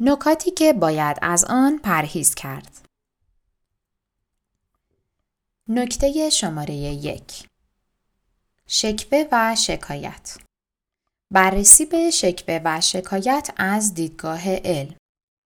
نکاتی که باید از آن پرهیز کرد. نکته شماره 1. شکوه و شکایت. بررسی به شکوه و شکایت از دیدگاه علم.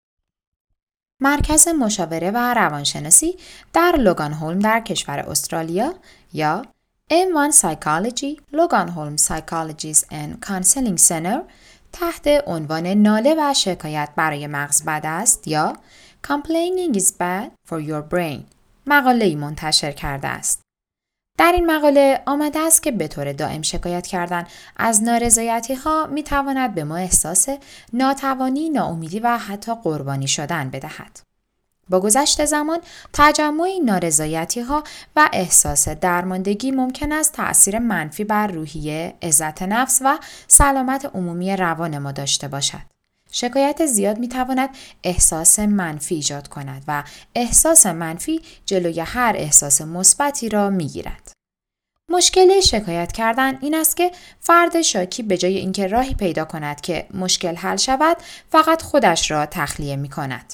مرکز مشاوره و روانشناسی در لوگان هولم در کشور استرالیا یا M1 Psychology لوگان هولم Psychologists and Counseling Center تحت عنوان ناله و شکایت برای مغز بد است یا Complaining is bad for your brain مقاله‌ای منتشر کرده است. در این مقاله آمده است که به طور دائم شکایت کردن از نارضایتی‌ها می‌تواند به ما احساس ناتوانی، ناامیدی و حتی قربانی شدن بدهد. با گذشت زمان تجمع این نارضایتی‌ها و احساس درماندگی ممکن است تأثیر منفی بر روحیه، عزت نفس و سلامت عمومی روان ما داشته باشد. شکایت زیاد می‌تواند احساس منفی ایجاد کند و احساس منفی جلوی هر احساس مثبتی را می‌گیرد. مشکل شکایت کردن این است که فرد شاکی به جای اینکه راهی پیدا کند که مشکل حل شود، فقط خودش را تخلیه می‌کند.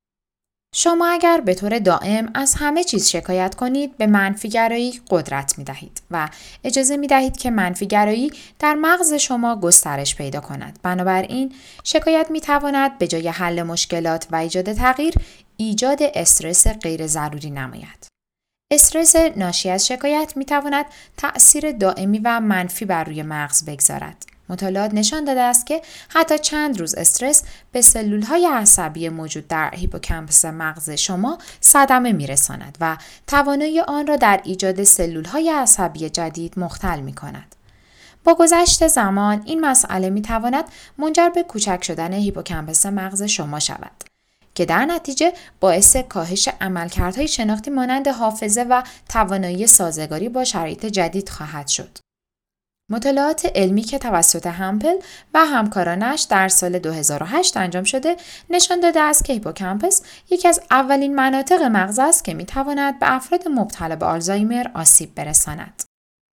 شما اگر به طور دائم از همه چیز شکایت کنید، به منفی‌گرایی قدرت می‌دهید و اجازه می‌دهید که منفی‌گرایی در مغز شما گسترش پیدا کند. بنابراین شکایت می‌تواند به جای حل مشکلات و ایجاد تغییر، ایجاد استرس غیر ضروری نماید. استرس ناشی از شکایت می‌تواند تأثیر دائمی و منفی بر روی مغز بگذارد. مطالعات نشان داده است که حتی چند روز استرس به سلول‌های عصبی موجود در هیپوکامپوس مغز شما صدمه می‌رساند و توانایی آن را در ایجاد سلول‌های عصبی جدید مختل می‌کند. با گذشت زمان این مسئله می‌تواند منجر به کوچک شدن هیپوکامپوس مغز شما شود که در نتیجه باعث کاهش عملکردهای شناختی مانند حافظه و توانایی سازگاری با شرایط جدید خواهد شد. مطالعات علمی که توسط همپل و همکارانش در سال 2008 انجام شده نشان داده است که هیپوکامپوس یکی از اولین مناطق مغز است که می‌تواند به افراد مبتلا به آلزایمر آسیب برساند.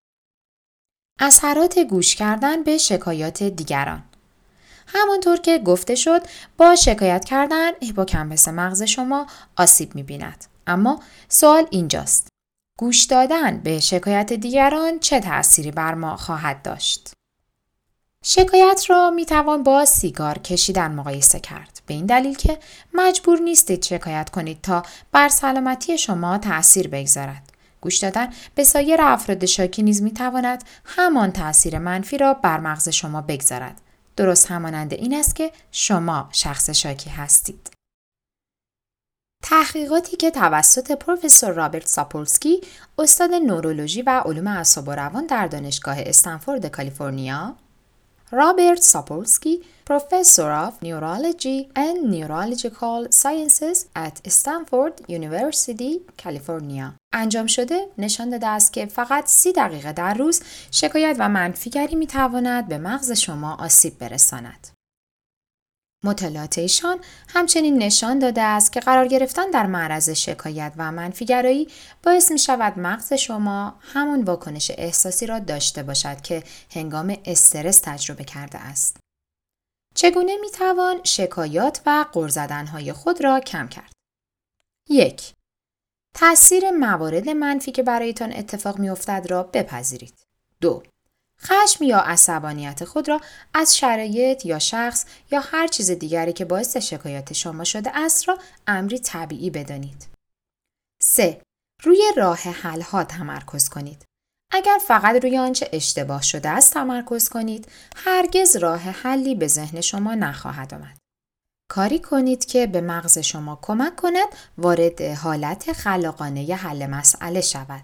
اثرات گوش کردن به شکایات دیگران. همانطور که گفته شد، با شکایت کردن هیپوکامپوس مغز شما آسیب می‌بیند. اما سوال اینجاست: گوش دادن به شکایت دیگران چه تأثیری بر ما خواهد داشت؟ شکایت را میتوان با سیگار کشیدن مقایسه کرد، به این دلیل که مجبور نیستید شکایت کنید تا بر سلامتی شما تأثیر بگذارد. گوش دادن به سایر افراد شاکی نیز میتواند همان تأثیر منفی را بر مغز شما بگذارد. درست همانند این است که شما شخص شاکی هستید. تحقیقاتی که توسط پروفسور رابرت ساپولسکی، استاد نورولوژی و علوم اعصاب و روان در دانشگاه استنفورد کالیفرنیا، رابرت ساپولسکی، Professor of Neurology and Neurological Sciences at Stanford University, کالیفرنیا، انجام شده نشان داده است که فقط 30 دقیقه در روز شکایت و منفیگری میتواند به مغز شما آسیب برساند. مطالعات ایشان همچنین نشان داده است که قرار گرفتن در معرض شکایت و منفیگرایی باعث می شود مغز شما همون واکنش احساسی را داشته باشد که هنگام استرس تجربه کرده است. چگونه می توان شکایات و غر زدن‌های خود را کم کرد؟ 1. تأثیر موارد منفی که برایتان اتفاق می افتد را بپذیرید. 2. خشم یا عصبانیت خود را از شرایط یا شخص یا هر چیز دیگری که باعث شکایت شما شده است را امری طبیعی بدانید. 3. روی راه حل ها تمرکز کنید. اگر فقط روی آنچه اشتباه شده است تمرکز کنید، هرگز راه حلی به ذهن شما نخواهد آمد. کاری کنید که به مغز شما کمک کند وارد حالت خلاقانه حل مسئله شود.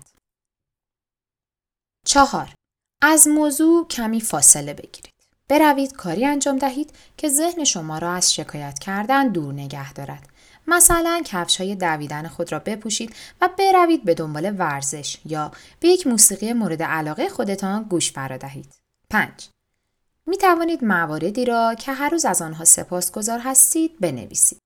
4. از موضوع کمی فاصله بگیرید. بروید کاری انجام دهید که ذهن شما را از شکایت کردن دور نگه دارد. مثلا کفش‌های دویدن خود را بپوشید و بروید به دنبال ورزش یا به یک موسیقی مورد علاقه خودتان گوش فرا دهید. 5. می توانید مواردی را که هر روز از آنها سپاسگزار هستید بنویسید.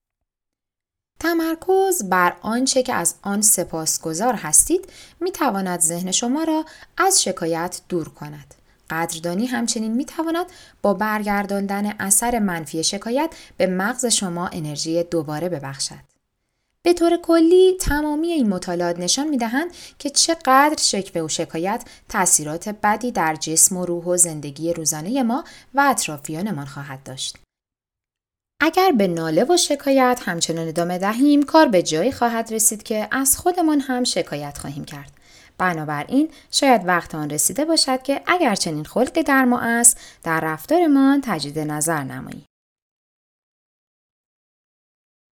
تمرکز بر آنچه که از آن سپاسگزار هستید می تواند ذهن شما را از شکایت دور کند. قدردانی همچنین میتواند با برگرداندن اثر منفی شکایت به مغز شما انرژی دوباره ببخشد. به طور کلی تمامی این مطالعات نشان می‌دهند که چقدر شکوه و شکایت تأثیرات بدی در جسم و روح و زندگی روزانه ما و اطرافیانمان خواهد داشت. اگر به ناله و شکایت همچنان ادامه دهیم، کار به جایی خواهد رسید که از خودمان هم شکایت خواهیم کرد. بنابراین شاید وقت آن رسیده باشد که اگر چنین خلقی در ما است، در رفتارمان تجدید نظر نماییم.